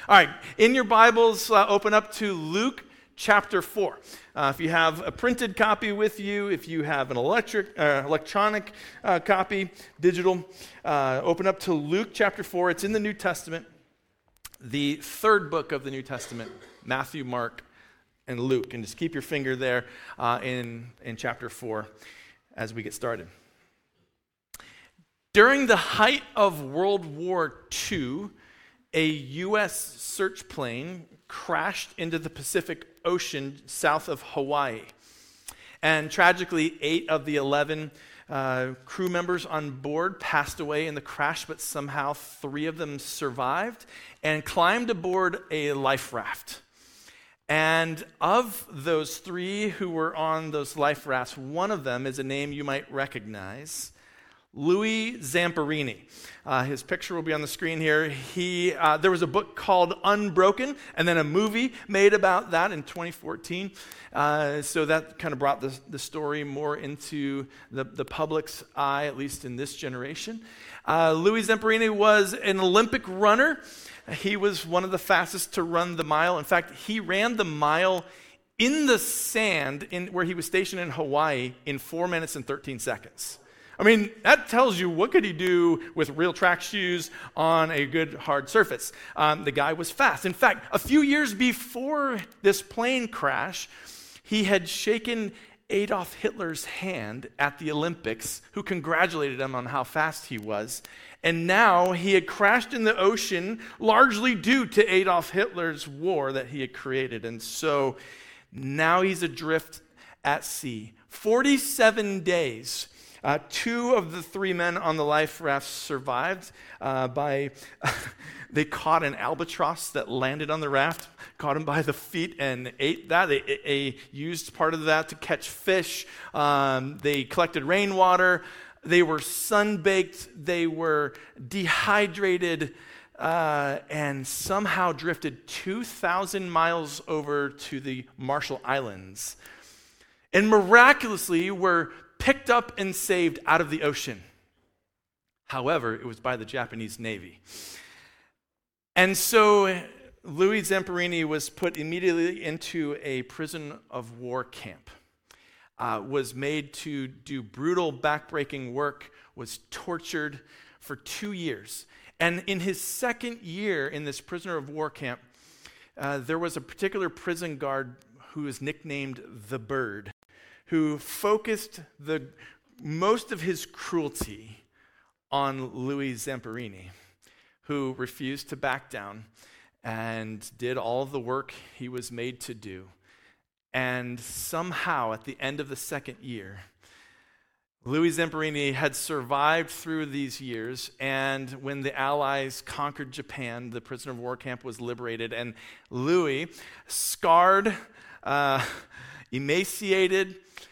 All right, in your Bibles, open up to Luke chapter 4. If you have a printed copy with you, if you have an electronic copy, digital, open up to Luke chapter 4. It's in the New Testament, the third book of the New Testament, Matthew, Mark, and Luke. And just keep your finger there in chapter 4 as we get started. During the height of World War II, a U.S. search plane crashed into the Pacific Ocean south of Hawaii. And tragically, 8 of the 11 crew members on board passed away in the crash, but somehow 3 of them survived and climbed aboard a life raft. And of those 3 who were on those life rafts, one of them is a name you might recognize, Louis Zamperini. His picture will be on the screen here. There was a book called Unbroken, and then a movie made about that in 2014. So that kind of brought the story more into the public's eye, at least in this generation. Louis Zamperini was an Olympic runner. He was one of the fastest to run the mile. In fact, he ran the mile in the sand where he was stationed in Hawaii in 4 minutes and 13 seconds. I mean, that tells you what could he do with real track shoes on a good hard surface. The guy was fast. In fact, a few years before this plane crash, he had shaken Adolf Hitler's hand at the Olympics, who congratulated him on how fast he was. And now he had crashed in the ocean, largely due to Adolf Hitler's war that he had created. And so now he's adrift at sea. 47 days. 2 of the 3 men on the life raft survived they caught an albatross that landed on the raft, caught him by the feet and ate that. They used part of that to catch fish. They collected rainwater. They were sunbaked. They were dehydrated and somehow drifted 2,000 miles over to the Marshall Islands. And miraculously were picked up and saved out of the ocean. However, it was by the Japanese Navy. And so Louis Zamperini was put immediately into a prison of war camp, was made to do brutal backbreaking work, was tortured for 2 years. And in his second year in this prisoner of war camp, there was a particular prison guard who was nicknamed the Bird, who focused most of his cruelty on Louis Zamperini, who refused to back down and did all of the work he was made to do. And somehow, at the end of the second year, Louis Zamperini had survived through these years, and when the Allies conquered Japan, the prisoner of war camp was liberated, and Louis, scarred, emaciated,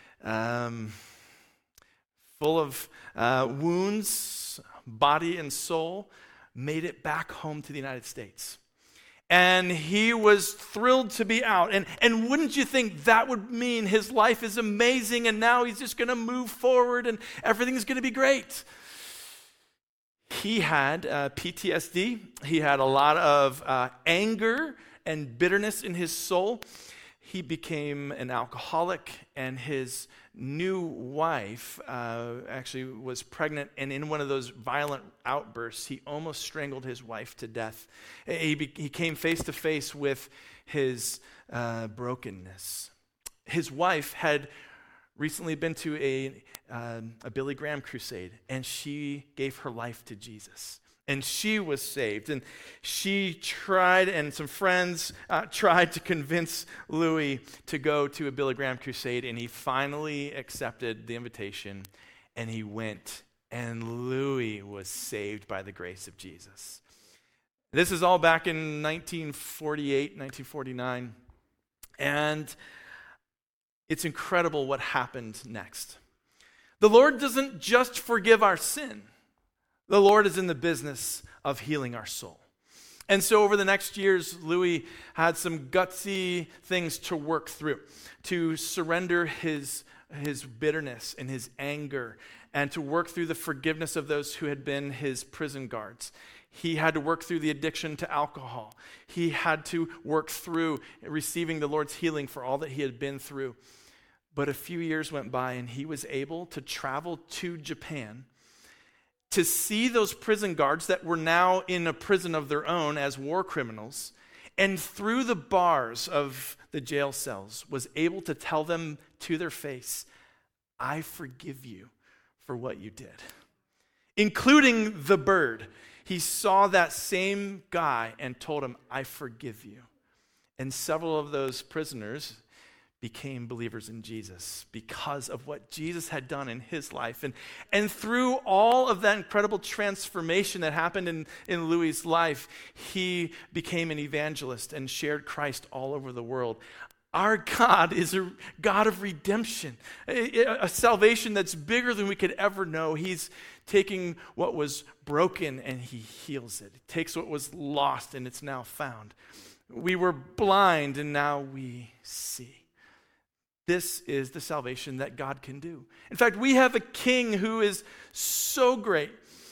full of wounds, body and soul, made it back home to the United States. And he was thrilled to be out. And wouldn't you think that would mean his life is amazing and now he's just going to move forward and everything's going to be great? He had PTSD. He had a lot of anger and bitterness in his soul. He became an alcoholic, and his new wife actually was pregnant, and in one of those violent outbursts, he almost strangled his wife to death. He came face to face with his brokenness. His wife had recently been to a Billy Graham crusade, and she gave her life to Jesus. And she was saved. And she tried, and some friends tried to convince Louis to go to a Billy Graham crusade. And he finally accepted the invitation. And he went. And Louis was saved by the grace of Jesus. This is all back in 1948, 1949. And it's incredible what happened next. The Lord doesn't just forgive our sin. The Lord is in the business of healing our soul. And so over the next years, Louis had some gutsy things to work through, to surrender his bitterness and his anger, and to work through the forgiveness of those who had been his prison guards. He had to work through the addiction to alcohol. He had to work through receiving the Lord's healing for all that he had been through. But a few years went by, and he was able to travel to Japan to see those prison guards that were now in a prison of their own as war criminals, and through the bars of the jail cells was able to tell them to their face, I forgive you for what you did. Including the bird. He saw that same guy and told him, I forgive you. And several of those prisoners became believers in Jesus because of what Jesus had done in his life. And through all of that incredible transformation that happened in Louis' life, he became an evangelist and shared Christ all over the world. Our God is a God of redemption, a salvation that's bigger than we could ever know. He's taking what was broken and he heals it. He takes what was lost and it's now found. We were blind and now we see. This is the salvation that God can do. In fact, we have a king who is so great.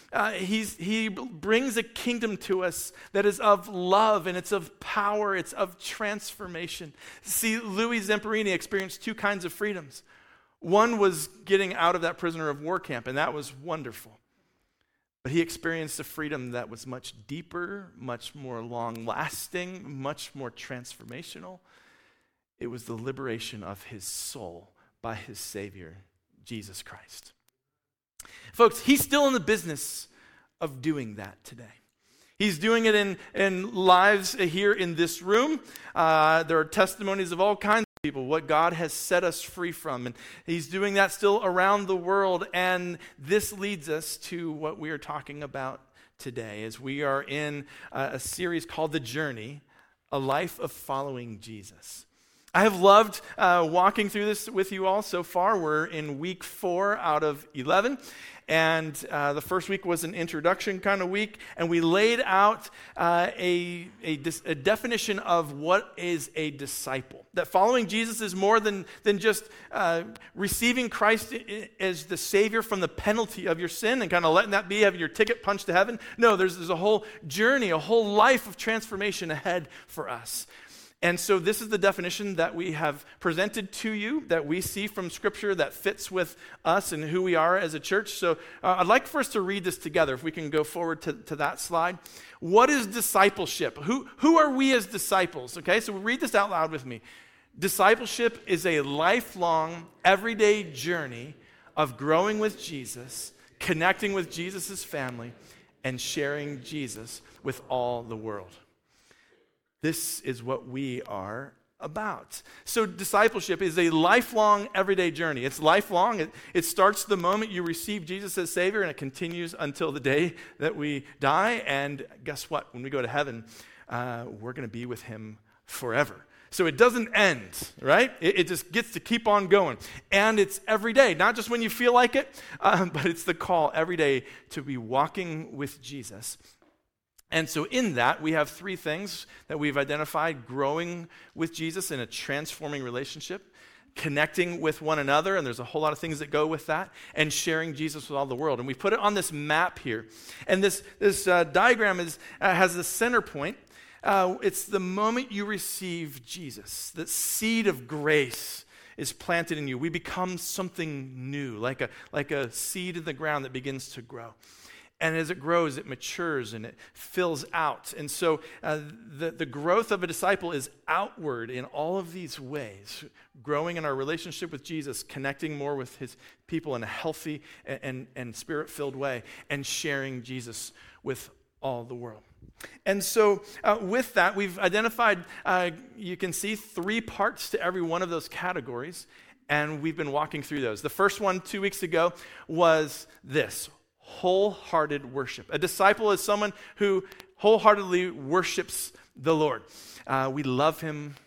He brings a kingdom to us that is of love, and it's of power, it's of transformation. See, Louis Zamperini experienced two kinds of freedoms. One was getting out of that prisoner of war camp, and that was wonderful. But he experienced a freedom that was much deeper, much more long-lasting, much more transformational. It was the liberation of his soul by his Savior, Jesus Christ. Folks, he's still in the business of doing that today. He's doing it in lives here in this room. There are testimonies of all kinds of people, what God has set us free from. And he's doing that still around the world. And this leads us to what we are talking about today, as we are in a series called The Journey, A Life of Following Jesus. I have loved walking through this with you all so far. We're in week 4 out of 11. And the first week was an introduction kind of week. And we laid out a definition of what is a disciple. That following Jesus is more than just receiving Christ as the Savior from the penalty of your sin and kind of letting that be, having your ticket punched to heaven. No, there's a whole journey, a whole life of transformation ahead for us. And so this is the definition that we have presented to you, that we see from Scripture that fits with us and who we are as a church. So I'd like for us to read this together, if we can go forward to that slide. What is discipleship? Who are we as disciples? Okay, so read this out loud with me. Discipleship is a lifelong, everyday journey of growing with Jesus, connecting with Jesus' family, and sharing Jesus with all the world. This is what we are about. So discipleship is a lifelong, everyday journey. It's lifelong. It starts the moment you receive Jesus as Savior, and it continues until the day that we die. And guess what? When we go to heaven, we're going to be with him forever. So it doesn't end, right? It just gets to keep on going. And it's every day, not just when you feel like it, but it's the call every day to be walking with Jesus. And so in that, we have 3 things that we've identified: growing with Jesus in a transforming relationship, connecting with one another, and there's a whole lot of things that go with that, and sharing Jesus with all the world. And we put it on this map here. And this diagram has the center point. It's the moment you receive Jesus, that seed of grace is planted in you. We become something new, like a seed in the ground that begins to grow. And as it grows, it matures and it fills out. And so the growth of a disciple is outward in all of these ways, growing in our relationship with Jesus, connecting more with his people in a healthy and spirit-filled way, and sharing Jesus with all the world. And so with that, we've identified, you can see 3 parts to every one of those categories, and we've been walking through those. The first one 2 weeks ago was this: wholehearted worship. A disciple is someone who wholeheartedly worships the Lord. We love him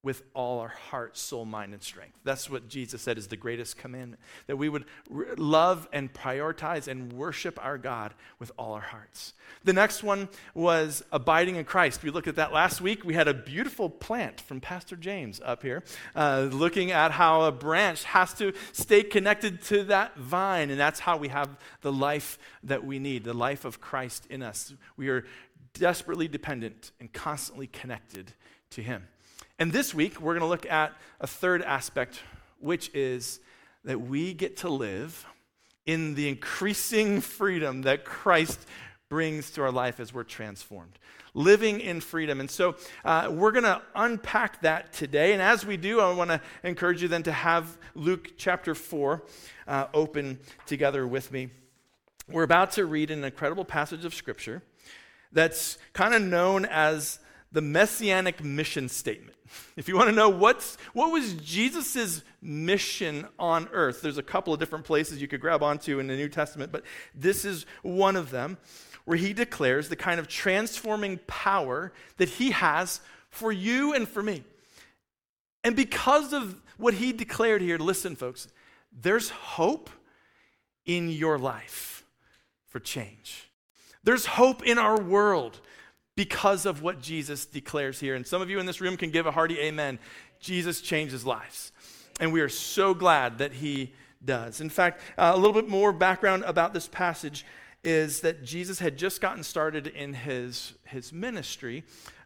with all our heart, soul, mind, and strength. That's what Jesus said is the greatest commandment, that we would love and prioritize and worship our God with all our hearts. The next one was abiding in Christ. We looked at that last week. We had a beautiful plant from Pastor James up here, looking at how a branch has to stay connected to that vine, and that's how we have the life that we need, the life of Christ in us. We are desperately dependent and constantly connected to him. And this week, we're going to look at a third aspect, which is that we get to live in the increasing freedom that Christ brings to our life as we're transformed. Living in freedom. And so we're going to unpack that today. And as we do, I want to encourage you then to have Luke chapter 4 open together with me. We're about to read an incredible passage of Scripture that's kind of known as the Messianic mission statement. If you want to know what was Jesus' mission on earth, there's a couple of different places you could grab onto in the New Testament, but this is one of them where he declares the kind of transforming power that he has for you and for me. And because of what he declared here, listen, folks, there's hope in your life for change. There's hope in our world because of what Jesus declares here. And some of you in this room can give a hearty amen. Jesus changes lives. And we are so glad that he does. In fact, a little bit more background about this passage is that Jesus had just gotten started in his ministry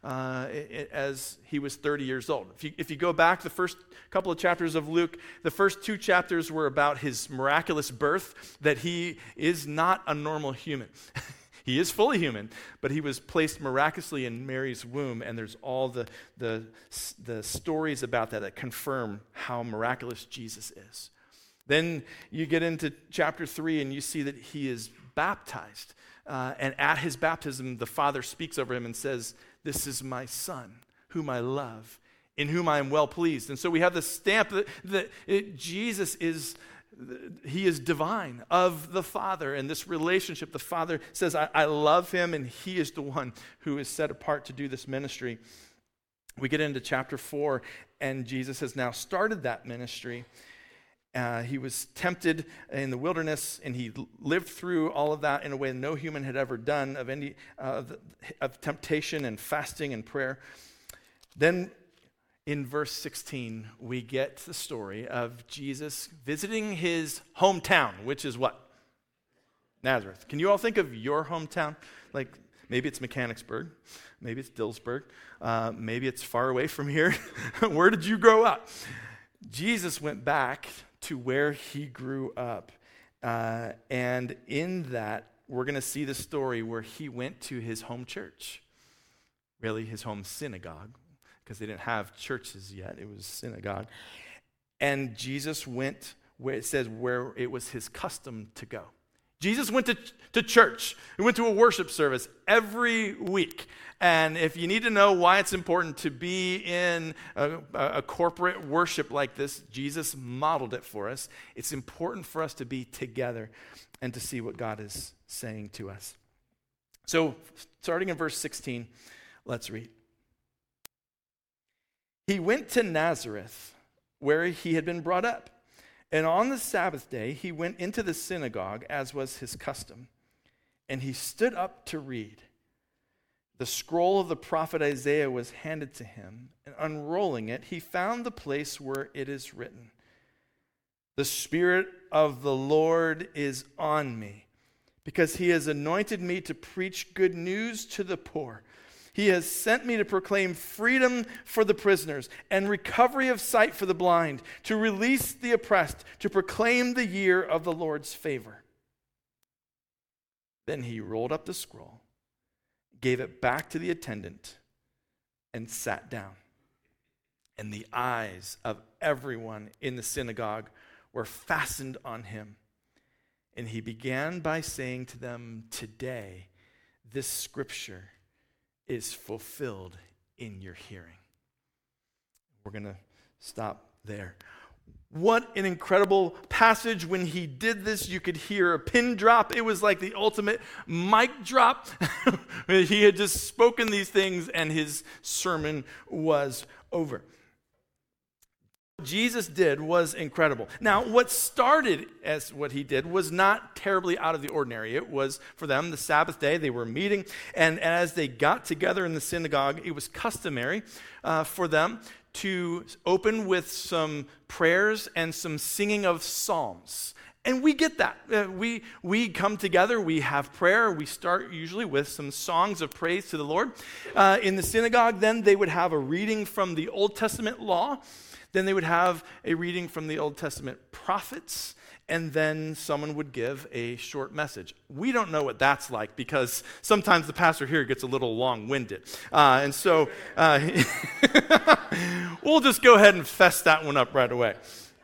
as he was 30 years old. If you go back the first couple of chapters of Luke, the first 2 chapters were about his miraculous birth, that he is not a normal human. He is fully human, but he was placed miraculously in Mary's womb, and there's all the stories about that confirm how miraculous Jesus is. Then you get into chapter 3, and you see that he is baptized. And at his baptism, the Father speaks over him and says, "This is my Son, whom I love, in whom I am well pleased." And so we have the stamp that Jesus is... He is divine of the Father, and this relationship, the Father says, I love him, and he is the one who is set apart to do this ministry. We get into chapter 4, and Jesus has now started that ministry. He was tempted in the wilderness, and he lived through all of that in a way no human had ever done, of temptation and fasting and prayer. Then in verse 16, we get the story of Jesus visiting his hometown, which is what? Nazareth. Can you all think of your hometown? Like, maybe it's Mechanicsburg, maybe it's Dillsburg, maybe it's far away from here. Where did you grow up? Jesus went back to where he grew up. And in that, we're going to see the story where he went to his home church, really his home synagogue, because they didn't have churches yet. It was synagogue. And Jesus went where it says where it was his custom to go. Jesus went to church. He went to a worship service every week. And if you need to know why it's important to be in a corporate worship like this, Jesus modeled it for us. It's important for us to be together and to see what God is saying to us. So starting in verse 16, let's read. He went to Nazareth, where he had been brought up. And on the Sabbath day, he went into the synagogue, as was his custom. And he stood up to read. The scroll of the prophet Isaiah was handed to him. And unrolling it, he found the place where it is written, "The Spirit of the Lord is on me, because he has anointed me to preach good news to the poor. He has sent me to proclaim freedom for the prisoners and recovery of sight for the blind, to release the oppressed, to proclaim the year of the Lord's favor." Then he rolled up the scroll, gave it back to the attendant, and sat down. And the eyes of everyone in the synagogue were fastened on him. And he began by saying to them, "Today, this scripture is fulfilled in your hearing." We're going to stop there. What an incredible passage. When he did this, you could hear a pin drop. It was like the ultimate mic drop. He had just spoken these things, and his sermon was over. Jesus did was incredible. Now, what started as what he did was not terribly out of the ordinary. It was, for them, the Sabbath day. They were meeting, and as they got together in the synagogue, it was customary for them to open with some prayers and some singing of psalms. And we get that. We come together, we have prayer, we start usually with some songs of praise to the Lord. In the synagogue, then, they would have a reading from the Old Testament law. Then they would have a reading from the Old Testament prophets, and then someone would give a short message. We don't know what that's like because sometimes the pastor here gets a little long-winded. And so we'll just go ahead and fess that one up right away.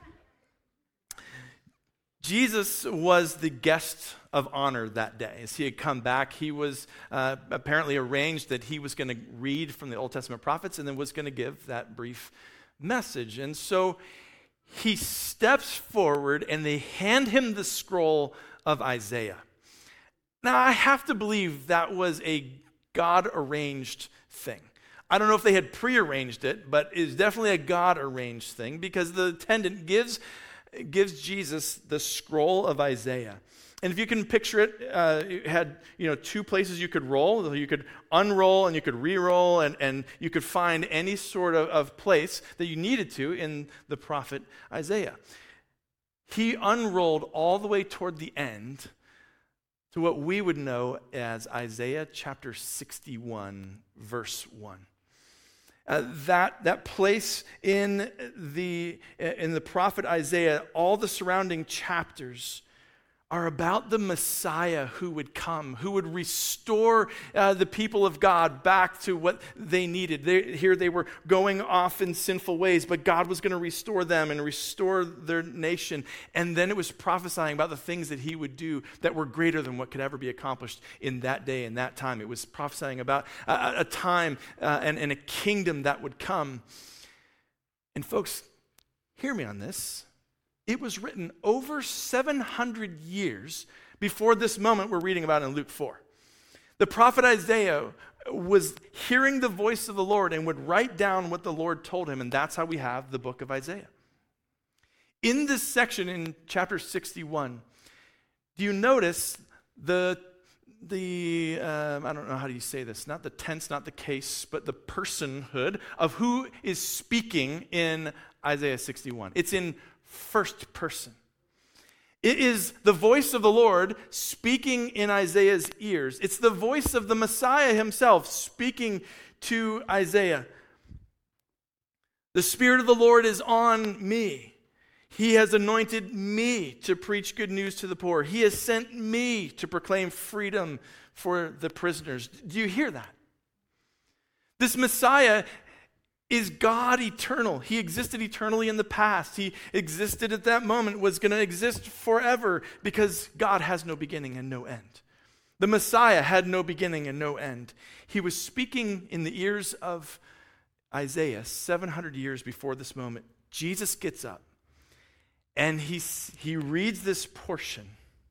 Jesus was the guest of honor that day. As he had come back, he was apparently arranged that he was going to read from the Old Testament prophets and then was going to give that brief message. And so he steps forward and they hand him the scroll of Isaiah. Now, I have to believe that was a God-arranged thing. I don't know if they had prearranged it, but it's definitely a God-arranged thing because the attendant gives Jesus the scroll of Isaiah. And if you can picture it, it had two places you could roll. You could unroll and you could re-roll, and you could find any sort of place that you needed to in the prophet Isaiah. He unrolled all the way toward the end to what we would know as Isaiah chapter 61, verse 1. That place in the prophet Isaiah, all the surrounding chapters are about the Messiah who would come, who would restore the people of God back to what they needed. Here they were going off in sinful ways, but God was going to restore them and restore their nation. And then it was prophesying about the things that he would do that were greater than what could ever be accomplished in that day and that time. It was prophesying about a time and a kingdom that would come. And folks, hear me on this. It was written over 700 years before this moment we're reading about in Luke 4. The prophet Isaiah was hearing the voice of the Lord and would write down what the Lord told him, and that's how we have the book of Isaiah. In this section in chapter 61, do you notice the I don't know how do you say this, not the tense, not the case, but the personhood of who is speaking in Isaiah 61. It's in first person. It is the voice of the Lord speaking in Isaiah's ears. It's the voice of the Messiah himself speaking to Isaiah. The Spirit of the Lord is on me. He has anointed me to preach good news to the poor. He has sent me to proclaim freedom for the prisoners. Do you hear that? This Messiah is God eternal. He existed eternally in the past. He existed at that moment, was going to exist forever because God has no beginning and no end. The Messiah had no beginning and no end. He was speaking in the ears of Isaiah 700 years before this moment. Jesus gets up and he reads this portion,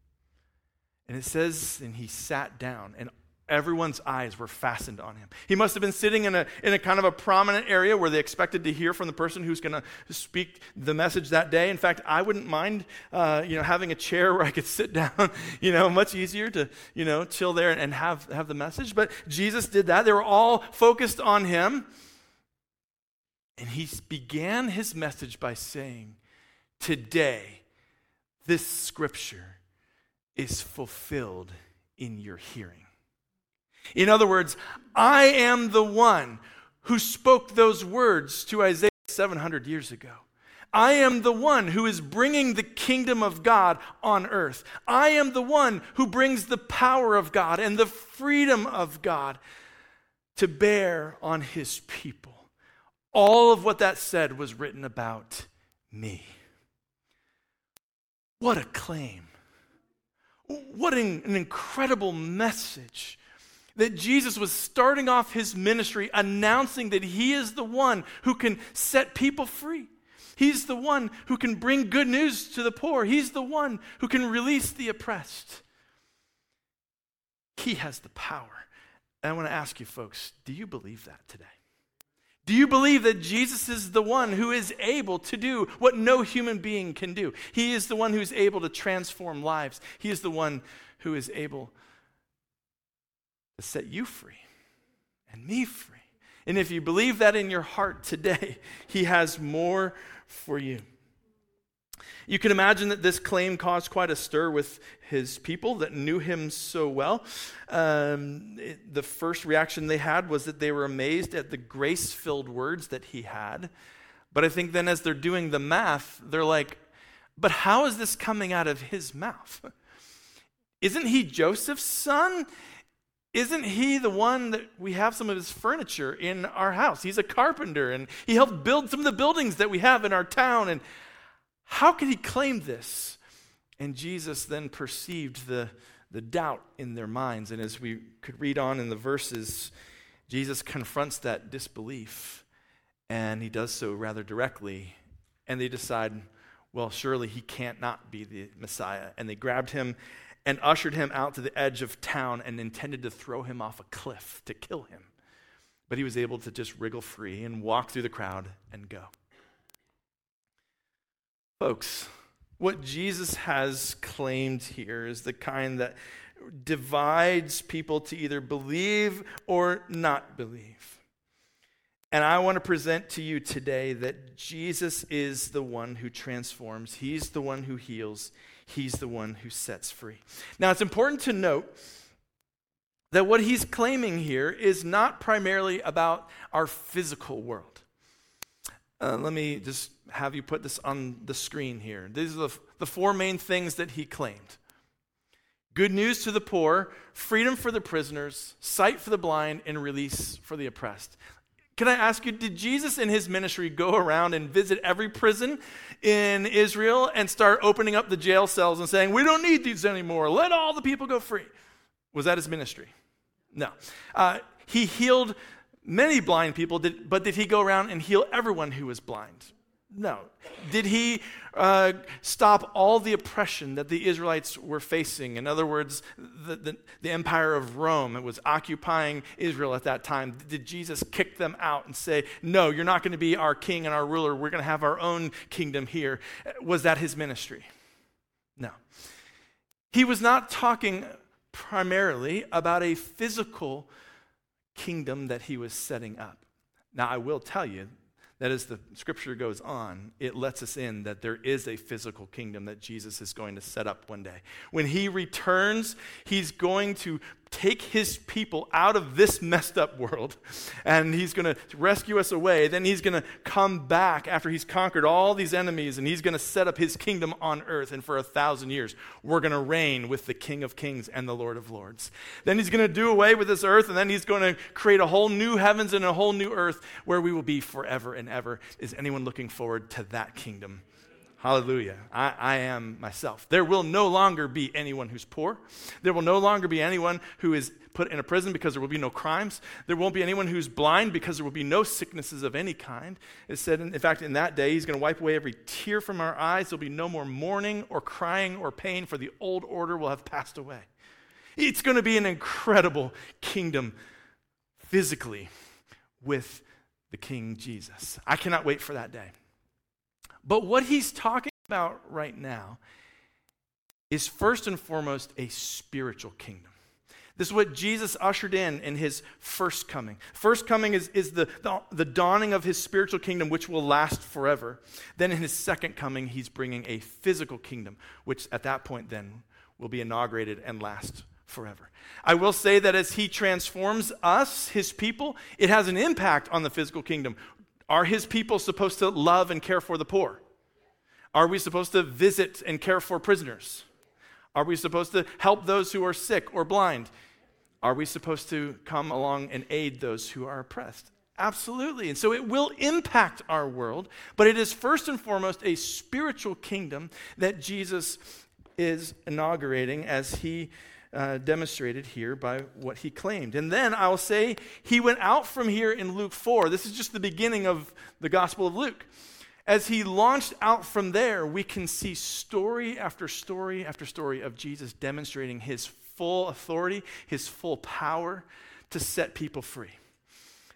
and it says, and he sat down, and everyone's eyes were fastened on him. He must have been sitting in a kind of a prominent area where they expected to hear from the person who's going to speak the message that day. In fact, I wouldn't mind, having a chair where I could sit down. Much easier to, chill there and have the message. But Jesus did that. They were all focused on him, and he began his message by saying, "Today, this scripture is fulfilled in your hearing." In other words, I am the one who spoke those words to Isaiah 700 years ago. I am the one who is bringing the kingdom of God on earth. I am the one who brings the power of God and the freedom of God to bear on his people. All of what that said was written about me. What a claim. What an incredible message. That Jesus was starting off his ministry announcing that he is the one who can set people free. He's the one who can bring good news to the poor. He's the one who can release the oppressed. He has the power. And I want to ask you folks, do you believe that today? Do you believe that Jesus is the one who is able to do what no human being can do? He is the one who's able to transform lives. He is the one who is able to set you free and me free. And if you believe that in your heart today, he has more for you. You can imagine that this claim caused quite a stir with his people that knew him so well. The first reaction they had was that they were amazed at the grace-filled words that he had. But I think then as they're doing the math, they're like, but how is this coming out of his mouth? Isn't he Joseph's son? Isn't he the one that we have some of his furniture in our house? He's a carpenter, and he helped build some of the buildings that we have in our town. And how could he claim this? And Jesus then perceived the doubt in their minds. And as we could read on in the verses, Jesus confronts that disbelief. And he does so rather directly. And they decide, well, surely he can't not be the Messiah. And they grabbed him and ushered him out to the edge of town and intended to throw him off a cliff to kill him. But he was able to just wriggle free and walk through the crowd and go. Folks, what Jesus has claimed here is the kind that divides people to either believe or not believe. And I want to present to you today that Jesus is the one who transforms. He's the one who heals. He's the one who sets free. Now, it's important to note that what he's claiming here is not primarily about our physical world. Let me just have you put this on the screen here. These are the four main things that he claimed. Good news to the poor, freedom for the prisoners, sight for the blind, and release for the oppressed. Can I ask you, did Jesus in his ministry go around and visit every prison in Israel and start opening up the jail cells and saying, we don't need these anymore, let all the people go free? Was that his ministry? No. He healed many blind people, but did he go around and heal everyone who was blind? No. Did he stop all the oppression that the Israelites were facing? In other words, the empire of Rome, it was occupying Israel at that time. Did Jesus kick them out and say, no, you're not going to be our king and our ruler. We're going to have our own kingdom here. Was that his ministry? No. He was not talking primarily about a physical kingdom that he was setting up. Now, I will tell you that as the scripture goes on, it lets us in that there is a physical kingdom that Jesus is going to set up one day. When he returns, he's going to take his people out of this messed up world, and he's going to rescue us away. Then he's going to come back after he's conquered all these enemies, and he's going to set up his kingdom on earth. And for 1,000 years, we're going to reign with the King of Kings and the Lord of Lords. Then he's going to do away with this earth, and then he's going to create a whole new heavens and a whole new earth where we will be forever and ever. Is anyone looking forward to that kingdom? Hallelujah. I am myself. There will no longer be anyone who's poor. There will no longer be anyone who is put in a prison because there will be no crimes. There won't be anyone who's blind because there will be no sicknesses of any kind. It said, in fact, in that day, he's going to wipe away every tear from our eyes. There'll be no more mourning or crying or pain, for the old order will have passed away. It's going to be an incredible kingdom physically with the King Jesus. I cannot wait for that day. But what he's talking about right now is first and foremost a spiritual kingdom. This is what Jesus ushered in his first coming. First coming is the dawning of his spiritual kingdom, which will last forever. Then in his second coming, he's bringing a physical kingdom, which at that point then will be inaugurated and last forever. I will say that as he transforms us, his people, it has an impact on the physical kingdom. Are his people supposed to love and care for the poor? Are we supposed to visit and care for prisoners? Are we supposed to help those who are sick or blind? Are we supposed to come along and aid those who are oppressed? Absolutely. And so it will impact our world, but it is first and foremost a spiritual kingdom that Jesus is inaugurating as he demonstrated here by what he claimed. And then I'll say he went out from here in Luke 4. This is just the beginning of the Gospel of Luke. As he launched out from there, we can see story after story after story of Jesus demonstrating his full authority, his full power to set people free.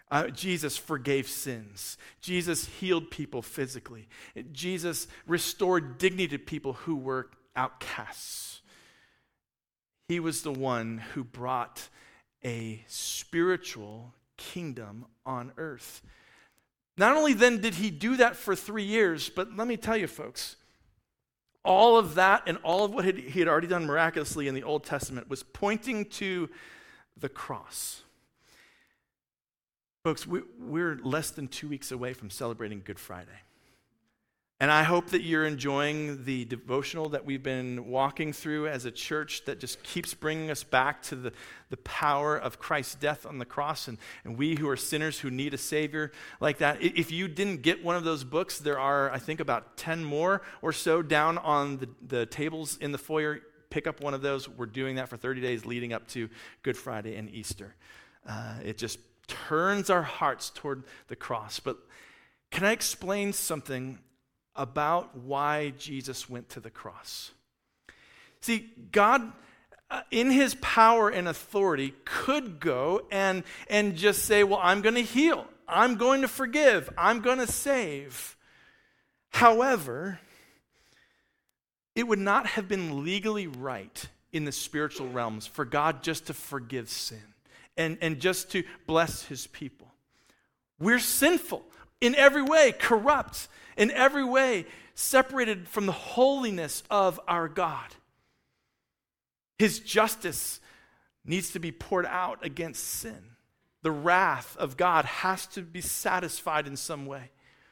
Jesus forgave sins. Jesus healed people physically. Jesus restored dignity to people who were outcasts. He was the one who brought a spiritual kingdom on earth. Not only then did he do that for 3 years, but let me tell you, folks, all of that and all of what he had already done miraculously in the Old Testament was pointing to the cross. Folks, we're less than 2 weeks away from celebrating Good Friday. And I hope that you're enjoying the devotional that we've been walking through as a church that just keeps bringing us back to the power of Christ's death on the cross and we who are sinners who need a Savior like that. If you didn't get one of those books, there are, I think, about 10 more or so down on the tables in the foyer. Pick up one of those. We're doing that for 30 days leading up to Good Friday and Easter. It just turns our hearts toward the cross. But can I explain something about why Jesus went to the cross? See, God, in his power and authority, could go and just say, well, I'm going to heal. I'm going to forgive. I'm going to save. However, it would not have been legally right in the spiritual realms for God just to forgive sin and just to bless his people. We're sinful in every way, corrupt in every way, separated from the holiness of our God. His justice needs to be poured out against sin. The wrath of God has to be satisfied in some way.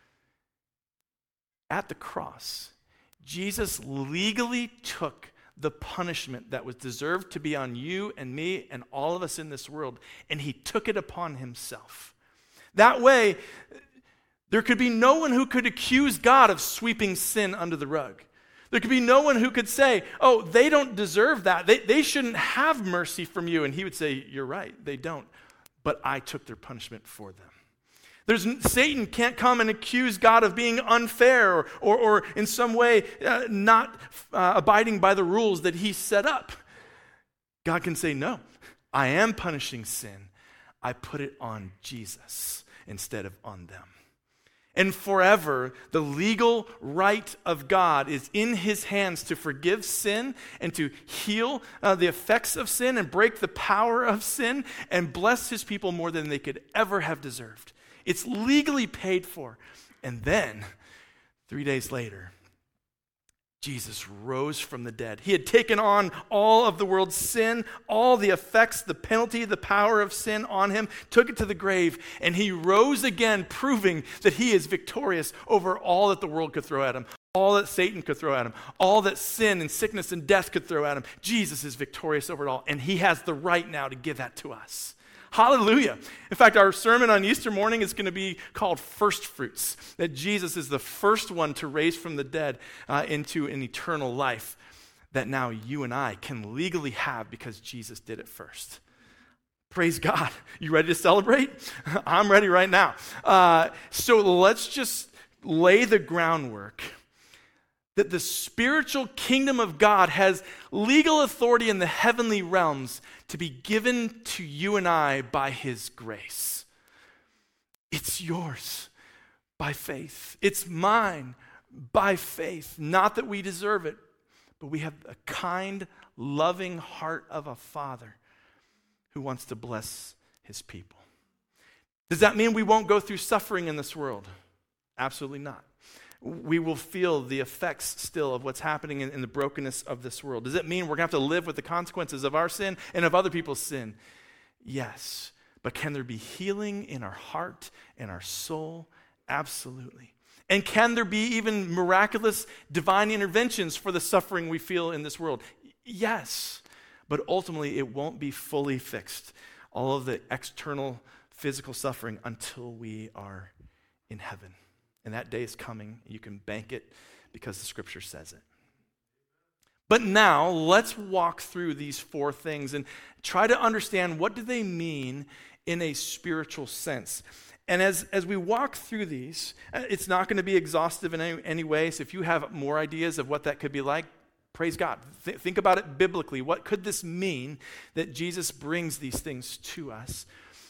At the cross, Jesus legally took the punishment that was deserved to be on you and me and all of us in this world, and he took it upon himself. That way, there could be no one who could accuse God of sweeping sin under the rug. There could be no one who could say, oh, they don't deserve that. They shouldn't have mercy from you. And he would say, you're right, they don't. But I took their punishment for them. Satan can't come and accuse God of being unfair or in some way not abiding by the rules that he set up. God can say, no, I am punishing sin. I put it on Jesus instead of on them. And forever, the legal right of God is in his hands to forgive sin and to heal the effects of sin and break the power of sin and bless his people more than they could ever have deserved. It's legally paid for. And then, 3 days later, Jesus rose from the dead. He had taken on all of the world's sin, all the effects, the penalty, the power of sin on him, took it to the grave, and he rose again, proving that he is victorious over all that the world could throw at him, all that Satan could throw at him, all that sin and sickness and death could throw at him. Jesus is victorious over it all, and he has the right now to give that to us. Hallelujah. In fact, our sermon on Easter morning is going to be called First Fruits, that Jesus is the first one to raise from the dead into an eternal life that now you and I can legally have because Jesus did it first. Praise God. You ready to celebrate? I'm ready right now. So let's just lay the groundwork that the spiritual kingdom of God has legal authority in the heavenly realms to be given to you and I by his grace. It's yours by faith. It's mine by faith. Not that we deserve it, but we have a kind, loving heart of a father who wants to bless his people. Does that mean we won't go through suffering in this world? Absolutely not. We will feel the effects still of what's happening in the brokenness of this world. Does it mean we're going to have to live with the consequences of our sin and of other people's sin? Yes. But can there be healing in our heart and our soul? Absolutely. And can there be even miraculous divine interventions for the suffering we feel in this world? Yes. But ultimately, it won't be fully fixed, all of the external physical suffering, until we are in heaven. And that day is coming. You can bank it because the scripture says it. But now, let's walk through these 4 things and try to understand what do they mean in a spiritual sense. And as we walk through these, it's not going to be exhaustive in any way. So if you have more ideas of what that could be like, praise God. Think about it biblically. What could this mean that Jesus brings these things to us?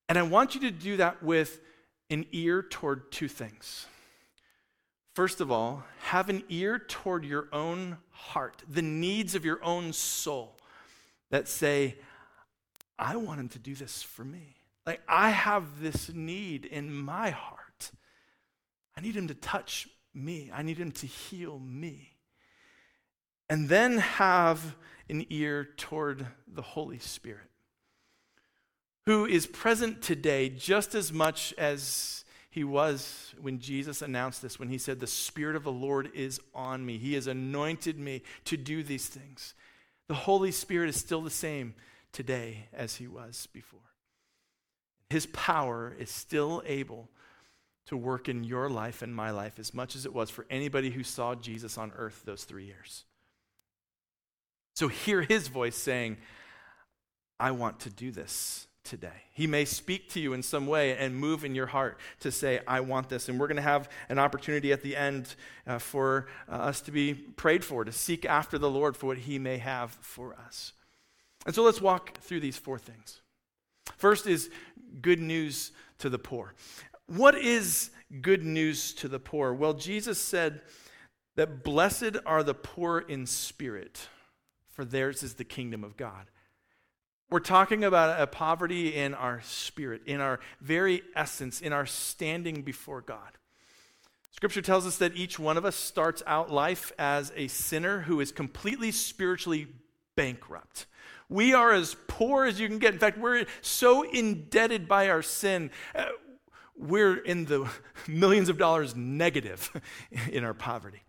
And I want you to do that with an ear toward two things. First of all, have an ear toward your own heart, the needs of your own soul that say, I want him to do this for me. Like, I have this need in my heart. I need him to touch me. I need him to heal me. And then have an ear toward the Holy Spirit, who is present today just as much as he was when Jesus announced this, when he said, the Spirit of the Lord is on me. He has anointed me to do these things. The Holy Spirit is still the same today as he was before. His power is still able to work in your life and my life as much as it was for anybody who saw Jesus on earth those 3 years. So hear his voice saying, I want to do this today. He may speak to you in some way and move in your heart to say, I want this. And we're going to have an opportunity at the end for us to be prayed for, to seek after the Lord for what he may have for us. And so let's walk through these 4 things. First is good news to the poor. What is good news to the poor? Well, Jesus said that blessed are the poor in spirit, for theirs is the kingdom of God. We're talking about a poverty in our spirit, in our very essence, in our standing before God. Scripture tells us that each one of us starts out life as a sinner who is completely spiritually bankrupt. We are as poor as you can get. In fact, we're so indebted by our sin, we're in the millions of dollars negative in our poverty.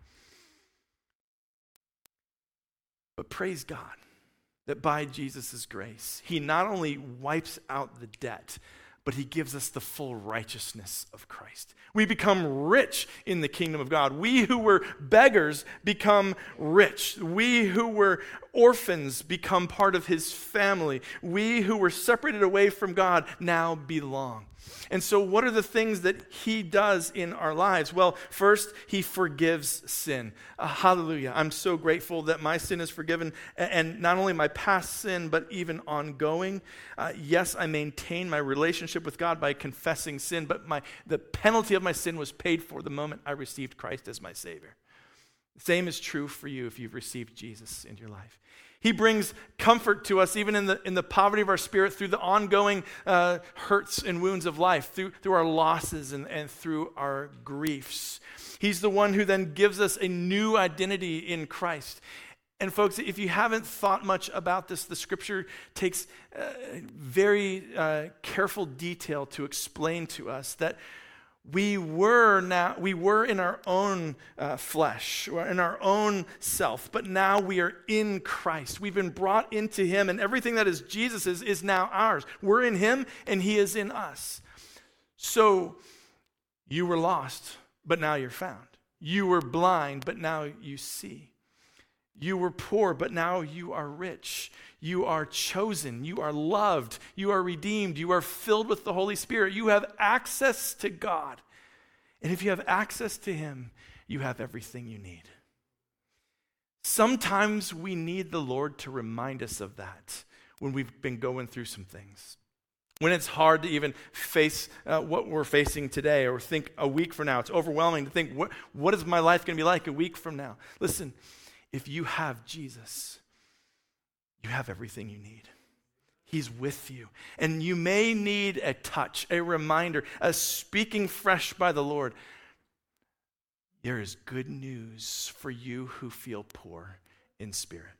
But praise God that by Jesus' grace, he not only wipes out the debt, but he gives us the full righteousness of Christ. We become rich in the kingdom of God. We who were beggars become rich. We who were orphans become part of his family. We who were separated away from God now belong. And so what are the things that he does in our lives? Well, first, he forgives sin. Hallelujah. I'm so grateful that my sin is forgiven, and not only my past sin, but even ongoing. Yes, I maintain my relationship with God by confessing sin, but the penalty of my sin was paid for the moment I received Christ as my Savior. The same is true for you if you've received Jesus in your life. He brings comfort to us even in the poverty of our spirit through the ongoing hurts and wounds of life, through our losses and through our griefs. He's the one who then gives us a new identity in Christ. And folks, if you haven't thought much about this, the scripture takes very careful detail to explain to us that we were in our own flesh, or in our own self, but now we are in Christ. We've been brought into him, and everything that is Jesus's is now ours. We're in him, and he is in us. So you were lost, but now you're found. You were blind, but now you see. You were poor, but now you are rich. You are chosen. You are loved. You are redeemed. You are filled with the Holy Spirit. You have access to God. And if you have access to him, you have everything you need. Sometimes we need the Lord to remind us of that when we've been going through some things. When it's hard to even face what we're facing today, or think a week from now. It's overwhelming to think, what is my life going to be like a week from now? Listen, if you have Jesus, you have everything you need. He's with you. And you may need a touch, a reminder, a speaking fresh by the Lord. There is good news for you who feel poor in spirit.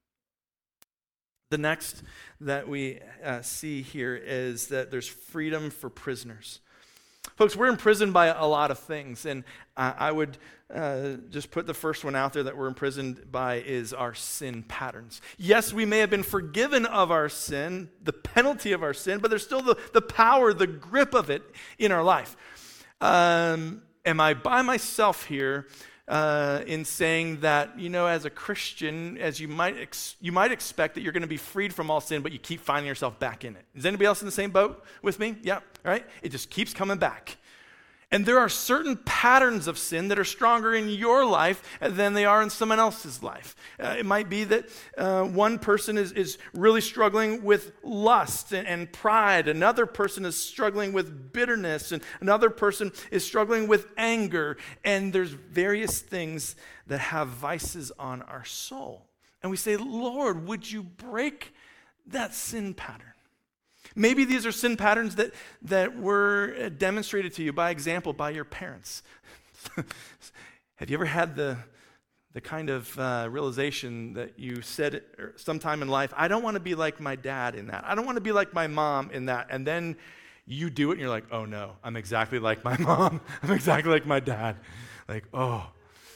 The next that we see here is that there's freedom for prisoners. Folks, we're imprisoned by a lot of things, and I would just put the first one out there that we're imprisoned by is our sin patterns. Yes, we may have been forgiven of our sin, the penalty of our sin, but there's still the power, the grip of it in our life. Am I by myself here in saying that, as a Christian, as you might expect that you're going to be freed from all sin, but you keep finding yourself back in it? Is anybody else in the same boat with me? Yeah, right? It just keeps coming back. And there are certain patterns of sin that are stronger in your life than they are in someone else's life. It might be that one person is really struggling with lust and pride. Another person is struggling with bitterness. And another person is struggling with anger. And there's various things that have vices on our soul. And we say, Lord, would you break that sin pattern? Maybe these are sin patterns that were demonstrated to you by example by your parents. Have you ever had the kind of realization that you said sometime in life, I don't want to be like my dad in that. I don't want to be like my mom in that. And then you do it and you're like, oh no, I'm exactly like my mom. I'm exactly like my dad. Like, oh.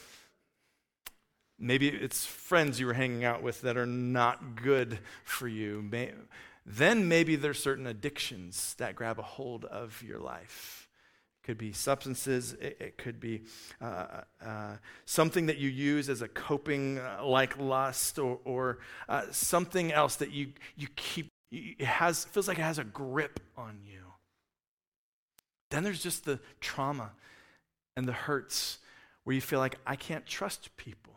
Maybe it's friends you were hanging out with that are not good for you. Then maybe there's certain addictions that grab a hold of your life. It could be substances. It could be something that you use as a coping, like lust, or something else that you keep. Feels like it has a grip on you. Then there's just the trauma and the hurts where you feel like I can't trust people.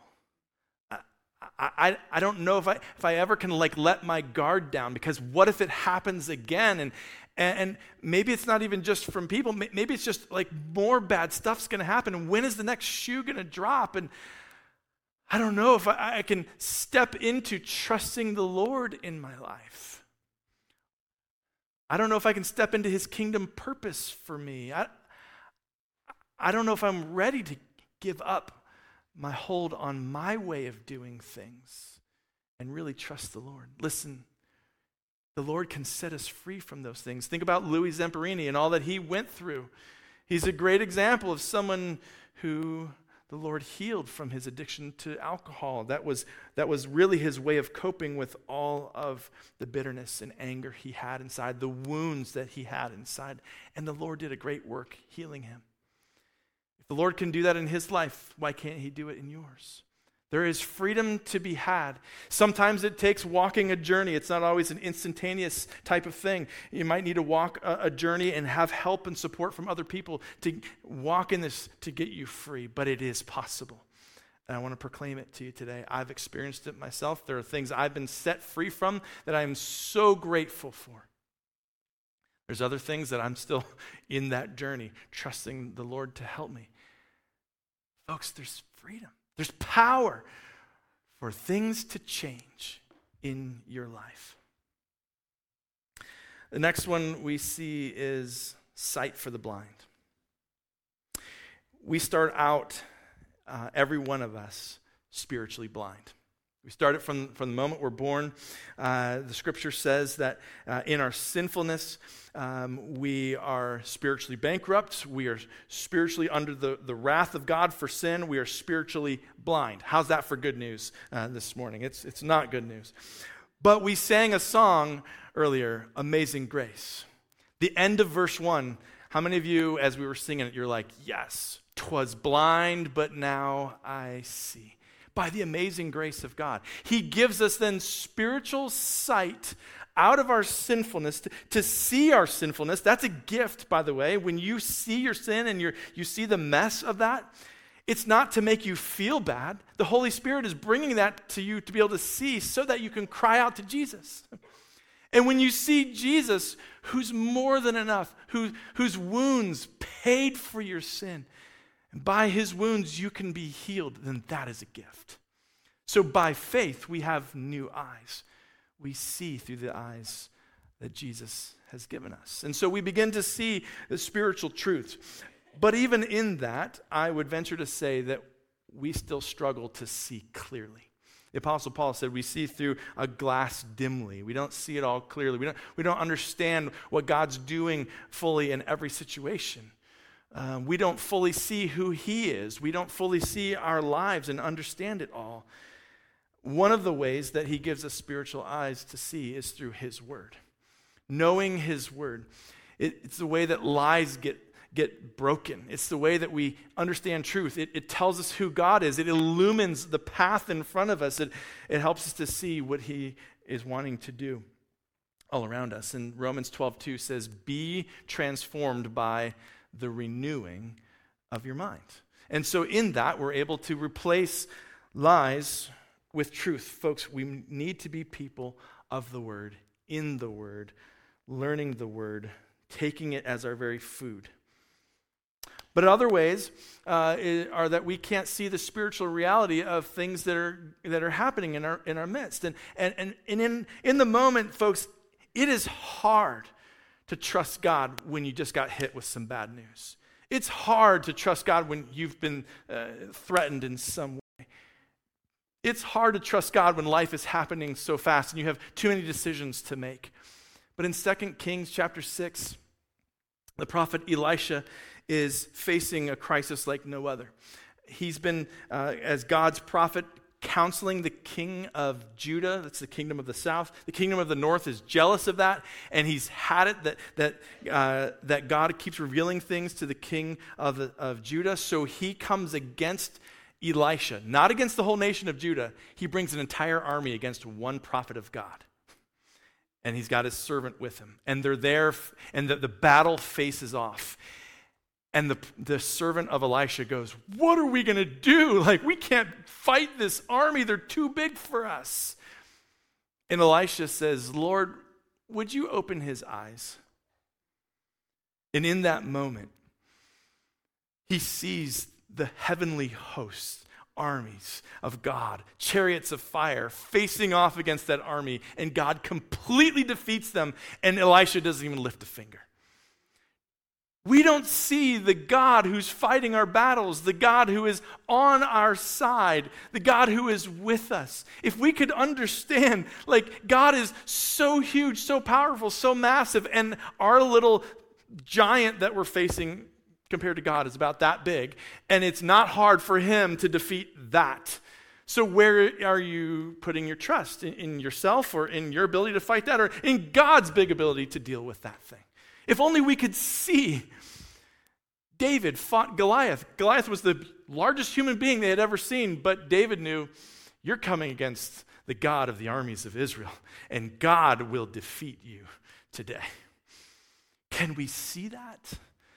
I don't know if I ever can let my guard down, because what if it happens again? And maybe it's not even just from people. Maybe it's just like more bad stuff's going to happen. And when is the next shoe going to drop? And I don't know if I can step into trusting the Lord in my life. I don't know if I can step into his kingdom purpose for me. I don't know if I'm ready to give up my hold on my way of doing things and really trust the Lord. Listen, the Lord can set us free from those things. Think about Louis Zamperini and all that he went through. He's a great example of someone who the Lord healed from his addiction to alcohol. That was really his way of coping with all of the bitterness and anger he had inside, the wounds that he had inside. And the Lord did a great work healing him. If the Lord can do that in his life, why can't he do it in yours? There is freedom to be had. Sometimes it takes walking a journey. It's not always an instantaneous type of thing. You might need to walk a journey and have help and support from other people to walk in this to get you free, but it is possible. And I want to proclaim it to you today. I've experienced it myself. There are things I've been set free from that I am so grateful for. There's other things that I'm still in that journey, trusting the Lord to help me. Folks, there's freedom. There's power for things to change in your life. The next one we see is sight for the blind. We start out, every one of us, spiritually blind. We start it from the moment we're born. The scripture says that in our sinfulness, we are spiritually bankrupt. We are spiritually under the wrath of God for sin. We are spiritually blind. How's that for good news this morning? It's not good news. But we sang a song earlier, Amazing Grace. The end of verse 1, how many of you, as we were singing it, you're like, yes, 'twas blind, but now I see. By the amazing grace of God. He gives us then spiritual sight out of our sinfulness, to see our sinfulness. That's a gift, by the way. When you see your sin and you see the mess of that, it's not to make you feel bad. The Holy Spirit is bringing that to you to be able to see so that you can cry out to Jesus. And when you see Jesus, who's more than enough, whose wounds paid for your sin, and by his wounds you can be healed, then that is a gift. So by faith we have new eyes. We see through the eyes that Jesus has given us. And so we begin to see the spiritual truths. But even in that, I would venture to say that we still struggle to see clearly. The Apostle Paul said we see through a glass dimly. We don't see it all clearly. We don't understand what God's doing fully in every situation. We don't fully see who he is. We don't fully see our lives and understand it all. One of the ways that he gives us spiritual eyes to see is through his word. Knowing his word. It's the way that lies get broken. It's the way that we understand truth. It tells us who God is. It illumines the path in front of us. It helps us to see what he is wanting to do all around us. And Romans 12:2 says, be transformed by the renewing of your mind. And so in that, we're able to replace lies with truth. Folks, we need to be people of the Word, in the Word, learning the Word, taking it as our very food. But other ways are that we can't see the spiritual reality of things that are happening in our midst. And in the moment, folks, it is hard to trust God when you just got hit with some bad news. It's hard to trust God when you've been threatened in some way. It's hard to trust God when life is happening so fast and you have too many decisions to make. But in 2 Kings chapter 6, the prophet Elisha is facing a crisis like no other. He's been, as God's prophet, counseling the king of Judah. That's the kingdom of the south. The kingdom of the north is jealous of that, and he's had it that God keeps revealing things to the king of Judah. So he comes against Elisha, not against the whole nation of Judah. He brings an entire army against one prophet of God. And he's got his servant with him. And they're there, and the battle faces off. And the servant of Elisha goes, "What are we going to do? Like, we can't fight this army. They're too big for us." And Elisha says, "Lord, would you open his eyes?" And in that moment, he sees the heavenly hosts, armies of God, chariots of fire, facing off against that army, and God completely defeats them, and Elisha doesn't even lift a finger. We don't see the God who's fighting our battles, the God who is on our side, the God who is with us. If we could understand, like, God is so huge, so powerful, so massive, and our little giant that we're facing compared to God is about that big, and it's not hard for him to defeat that. So where are you putting your trust? In yourself, or in your ability to fight that, or in God's big ability to deal with that thing? If only we could see. David fought Goliath. Goliath was the largest human being they had ever seen, but David knew, you're coming against the God of the armies of Israel, and God will defeat you today. Can we see that?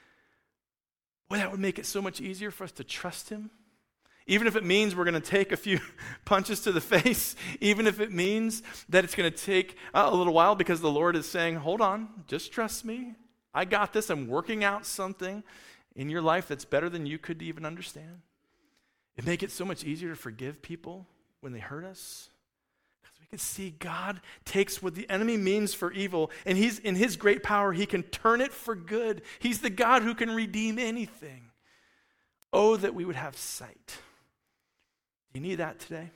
Well, that would make it so much easier for us to trust him. Even if it means we're going to take a few punches to the face, even if it means that it's going to take a little while because the Lord is saying, hold on, just trust me. I got this. I'm working out something in your life that's better than you could even understand. It'd make it so much easier to forgive people when they hurt us. Because we can see God takes what the enemy means for evil, and he's in his great power, he can turn it for good. He's the God who can redeem anything. Oh, that we would have sight. Do you need that today?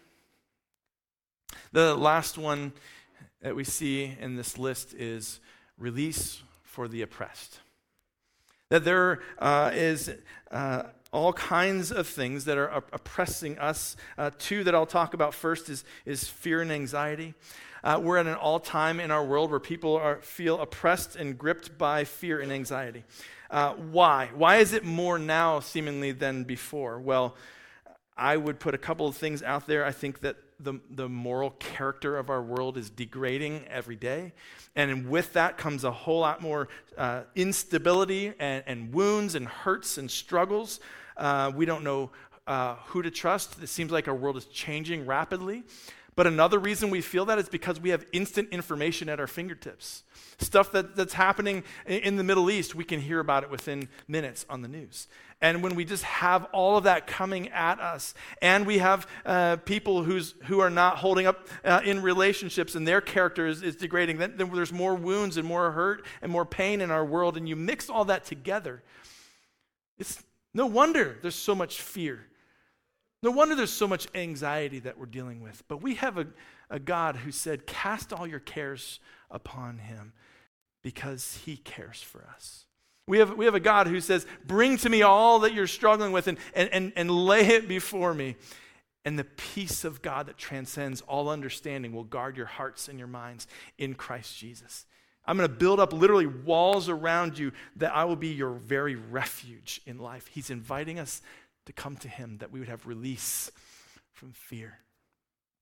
The last one that we see in this list is release for the oppressed. That there is all kinds of things that are oppressing us. Two that I'll talk about first is fear and anxiety. We're at an all-time in our world where people feel oppressed and gripped by fear and anxiety. Why? Why is it more now, seemingly, than before? Well, I would put a couple of things out there. I think that the moral character of our world is degrading every day. And with that comes a whole lot more instability and wounds and hurts and struggles. We don't know who to trust. It seems like our world is changing rapidly. But another reason we feel that is because we have instant information at our fingertips. Stuff that's happening in the Middle East, we can hear about it within minutes on the news. And when we just have all of that coming at us, and we have people who are not holding up in relationships and their character is degrading, then there's more wounds and more hurt and more pain in our world, and you mix all that together. It's no wonder there's so much fear. No wonder there's so much anxiety that we're dealing with. But we have a God who said, cast all your cares upon him because he cares for us. We have a God who says, bring to me all that you're struggling with and lay it before me. And the peace of God that transcends all understanding will guard your hearts and your minds in Christ Jesus. I'm going to build up literally walls around you that I will be your very refuge in life. He's inviting us to come to him, that we would have release from fear.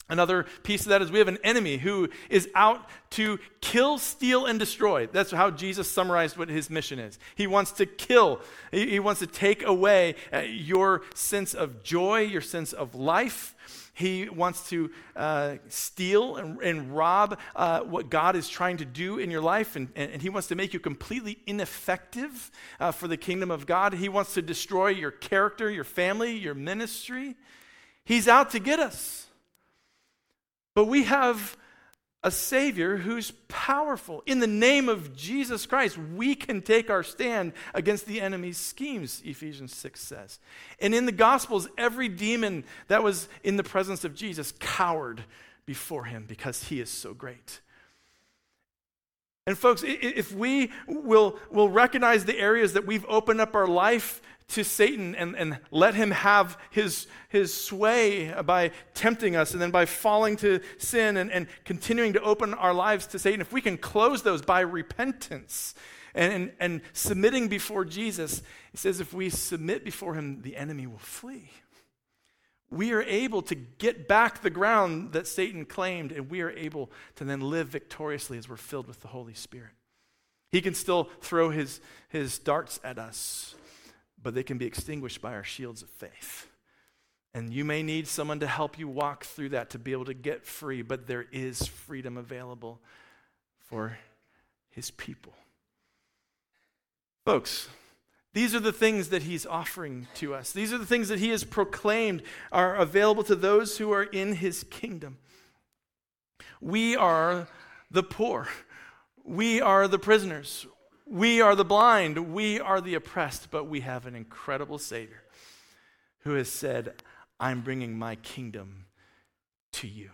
Another piece of that is we have an enemy who is out to kill, steal, and destroy. That's how Jesus summarized what his mission is. He wants to kill. He wants to take away your sense of joy, your sense of life. He wants to steal and rob what God is trying to do in your life, and he wants to make you completely ineffective for the kingdom of God. He wants to destroy your character, your family, your ministry. He's out to get us. But we have a Savior who's powerful. In the name of Jesus Christ, we can take our stand against the enemy's schemes, Ephesians 6 says. And in the Gospels, every demon that was in the presence of Jesus cowered before him because he is so great. And folks, if we will recognize the areas that we've opened up our life to Satan and let him have his sway by tempting us and then by falling to sin and continuing to open our lives to Satan, if we can close those by repentance and submitting before Jesus, he says if we submit before him, the enemy will flee. We are able to get back the ground that Satan claimed, and we are able to then live victoriously as we're filled with the Holy Spirit. He can still throw his darts at us, but they can be extinguished by our shields of faith. And you may need someone to help you walk through that to be able to get free, but there is freedom available for his people. Folks, these are the things that he's offering to us. These are the things that he has proclaimed are available to those who are in his kingdom. We are the poor. We are the prisoners. We are the blind, we are the oppressed, but we have an incredible Savior who has said, I'm bringing my kingdom to you.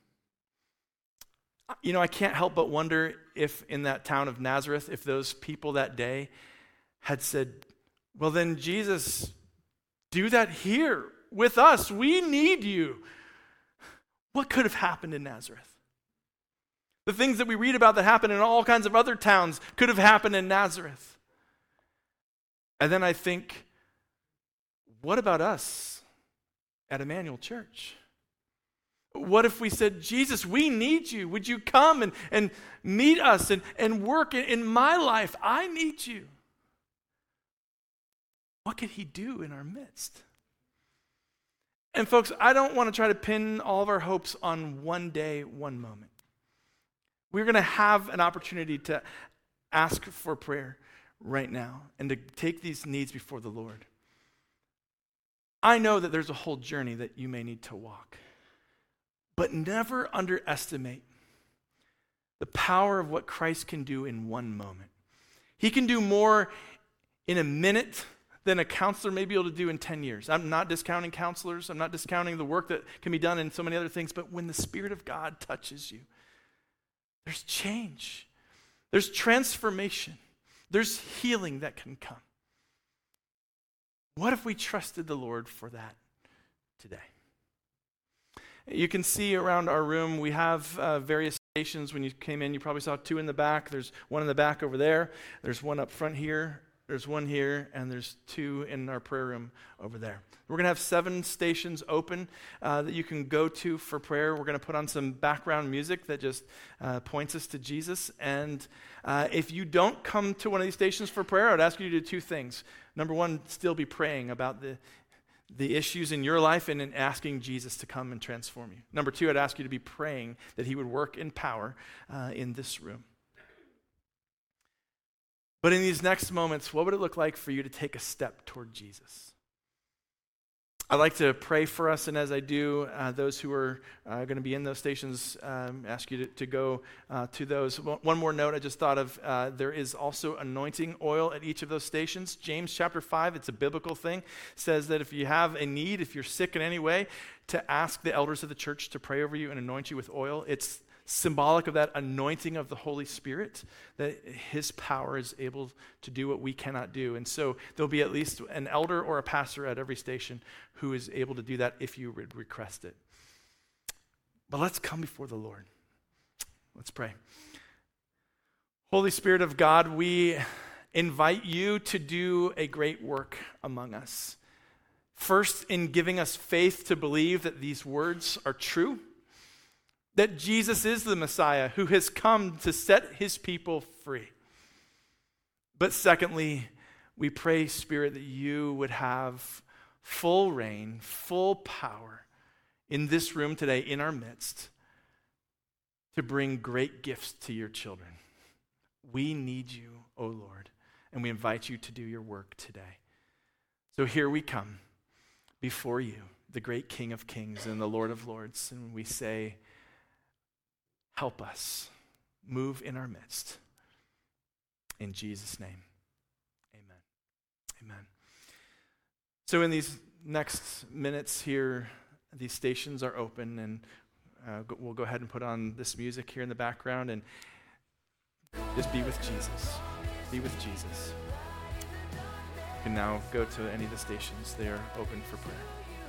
You know, I can't help but wonder if in that town of Nazareth, if those people that day had said, well then Jesus, do that here with us. We need you. What could have happened in Nazareth? The things that we read about that happen in all kinds of other towns could have happened in Nazareth. And then I think, what about us at Emmanuel Church? What if we said, Jesus, we need you. Would you come and meet us and work in my life? I need you. What could he do in our midst? And folks, I don't want to try to pin all of our hopes on one day, one moment. We're going to have an opportunity to ask for prayer right now and to take these needs before the Lord. I know that there's a whole journey that you may need to walk, but never underestimate the power of what Christ can do in one moment. He can do more in a minute than a counselor may be able to do in 10 years. I'm not discounting counselors. I'm not discounting the work that can be done in so many other things, but when the Spirit of God touches you, there's change. There's transformation. There's healing that can come. What if we trusted the Lord for that today? You can see around our room, we have various stations. When you came in, you probably saw 2 in the back. There's one in the back over there. There's one up front here. There's one here, and there's 2 in our prayer room over there. We're going to have 7 stations open that you can go to for prayer. We're going to put on some background music that just points us to Jesus. And if you don't come to one of these stations for prayer, I would ask you to do 2 things. Number 1, still be praying about the issues in your life and in asking Jesus to come and transform you. Number 2, I'd ask you to be praying that he would work in power in this room. But in these next moments, what would it look like for you to take a step toward Jesus? I'd like to pray for us, and as I do, those who are going to be in those stations, ask you to go to those. One more note I just thought of, there is also anointing oil at each of those stations. James chapter 5, it's a biblical thing, says that if you have a need, if you're sick in any way, to ask the elders of the church to pray over you and anoint you with oil. It's symbolic of that anointing of the Holy Spirit, that his power is able to do what we cannot do. And so there'll be at least an elder or a pastor at every station who is able to do that if you would request it. But let's come before the Lord. Let's pray. Holy Spirit of God, we invite you to do a great work among us. First, in giving us faith to believe that these words are true. that Jesus is the Messiah who has come to set his people free. But secondly, we pray, Spirit, that you would have full reign, full power in this room today, in our midst, to bring great gifts to your children. We need you, O Lord, and we invite you to do your work today. So here we come before you, the great King of Kings and the Lord of Lords, and we say, help us, move in our midst. In Jesus' name, amen. Amen. So in these next minutes here, these stations are open, and we'll go ahead and put on this music here in the background and just be with Jesus. Be with Jesus. You can now go to any of the stations. They are open for prayer.